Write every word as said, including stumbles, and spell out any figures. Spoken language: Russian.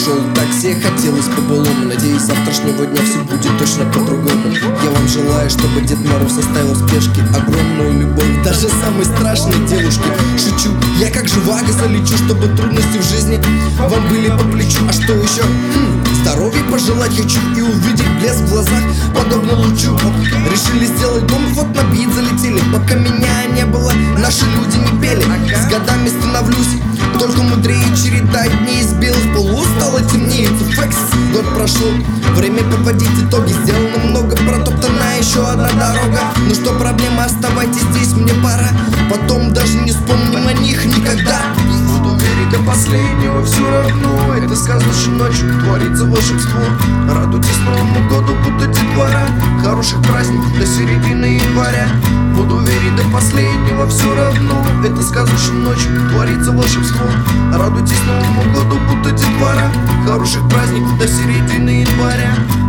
шел такси, хотелось по-былому. Надеюсь, с завтрашнего дня все будет точно по-другому. Я вам желаю, чтобы Дед Мороз оставил в спешке огромную любовь даже самой страшной девушке. Шучу, я как живаго залечу, чтобы трудности в жизни вам были по плечу. А что еще? Хм, здоровья пожелать хочу и увидеть блеск в глазах, подобно лучу. Решили сделать дом, вот на бит залетели. Пока меня не было, наши люди не пели. С годами становлюсь только мудрее, череда дней из белых полу стало темнее. Фэкс, год прошел, время подводить итоги. Сделано много, протоптана еще одна дорога. Ну что, проблема, оставайтесь здесь, мне пора. Потом даже не вспомним о них никогда. Буду верить до последнего, все равно это сказочной ночью творится волшебство. Радуйтесь Новому году, будто детвора. Хороших праздников до середины января. Буду верить до последнего, все равно это сказочной ночью творится волшебство. Радуйтесь Новому году, будто детвора. Хороших праздников до середины января.